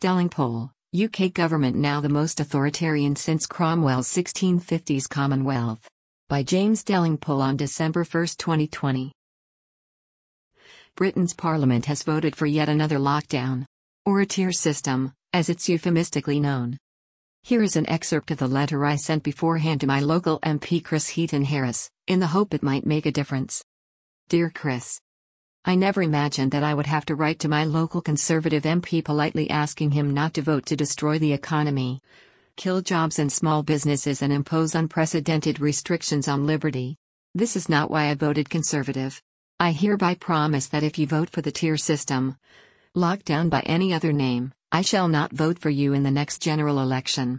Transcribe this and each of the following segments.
Dalrymple, UK government now the most authoritarian since Cromwell's 1650s Commonwealth. By James Dalrymple on December 1, 2020. Britain's Parliament has voted for yet another lockdown. Or a tier system, as it's euphemistically known. Here is an excerpt of the letter I sent beforehand to my local MP Chris Heaton-Harris, in the hope it might make a difference. Dear Chris, I never imagined that I would have to write to my local Conservative MP politely asking him not to vote to destroy the economy, kill jobs and small businesses and impose unprecedented restrictions on liberty. This is not why I voted Conservative. I hereby promise that if you vote for the tier system, lockdown by any other name, I shall not vote for you in the next general election.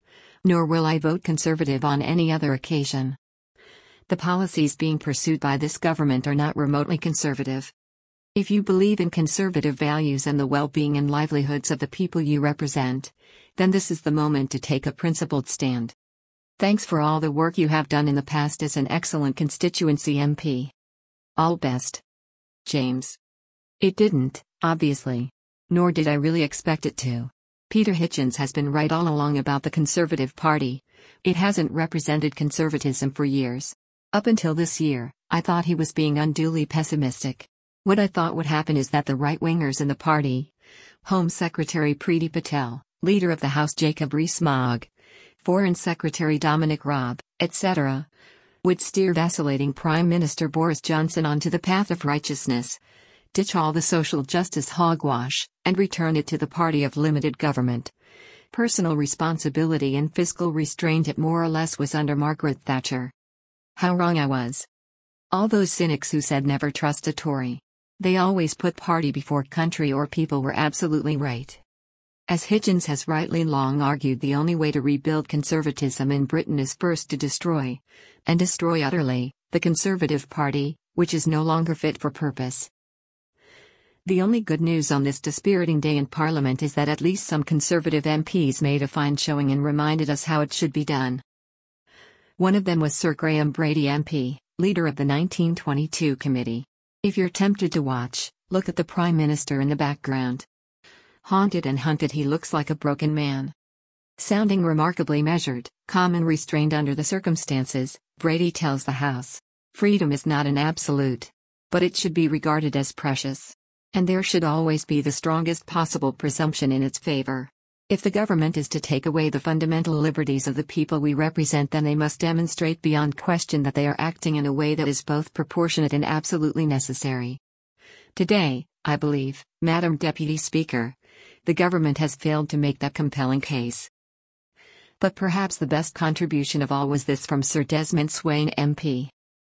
Nor will I vote Conservative on any other occasion. The policies being pursued by this government are not remotely conservative. If you believe in conservative values and the well-being and livelihoods of the people you represent, then this is the moment to take a principled stand. Thanks for all the work you have done in the past as an excellent constituency MP. All best. James. It didn't, obviously. Nor did I really expect it to. Peter Hitchens has been right all along about the Conservative Party. It hasn't represented conservatism for years. Up until this year, I thought he was being unduly pessimistic. What I thought would happen is that the right-wingers in the party, Home Secretary Priti Patel, Leader of the House Jacob Rees-Mogg, Foreign Secretary Dominic Raab, etc., would steer vacillating Prime Minister Boris Johnson onto the path of righteousness, ditch all the social justice hogwash, and return it to the party of limited government. Personal responsibility and fiscal restraint it more or less was under Margaret Thatcher. How wrong I was. All those cynics who said never trust a Tory. They always put party before country or people were absolutely right. As Hitchens has rightly long argued, the only way to rebuild conservatism in Britain is first to destroy, and destroy utterly, the Conservative Party, which is no longer fit for purpose. The only good news on this dispiriting day in Parliament is that at least some Conservative MPs made a fine showing and reminded us how it should be done. One of them was Sir Graham Brady MP, leader of the 1922 committee. If you're tempted to watch, look at the Prime Minister in the background. Haunted and hunted, he looks like a broken man. Sounding remarkably measured, calm and restrained under the circumstances, Brady tells the House, freedom is not an absolute, but it should be regarded as precious. And there should always be the strongest possible presumption in its favor. If the government is to take away the fundamental liberties of the people we represent, then they must demonstrate beyond question that they are acting in a way that is both proportionate and absolutely necessary. Today, I believe, Madam Deputy Speaker, the government has failed to make that compelling case. But perhaps the best contribution of all was this from Sir Desmond Swayne MP.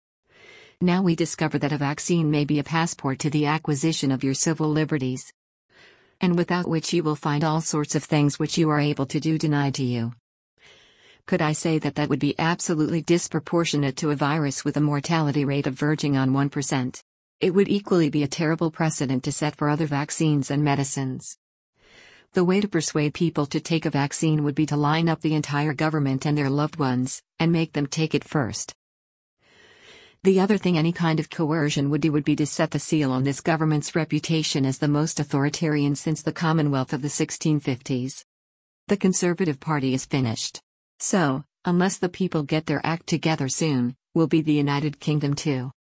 Now we discover that a vaccine may be a passport to the acquisition of your civil liberties, and without which you will find all sorts of things which you are able to do denied to you. Could I say that that would be absolutely disproportionate to a virus with a mortality rate of verging on 1%? It would equally be a terrible precedent to set for other vaccines and medicines. The way to persuade people to take a vaccine would be to line up the entire government and their loved ones, and make them take it first. The other thing any kind of coercion would do would be to set the seal on this government's reputation as the most authoritarian since the Commonwealth of the 1650s. The Conservative Party is finished. So, unless the people get their act together soon, will be the United Kingdom too.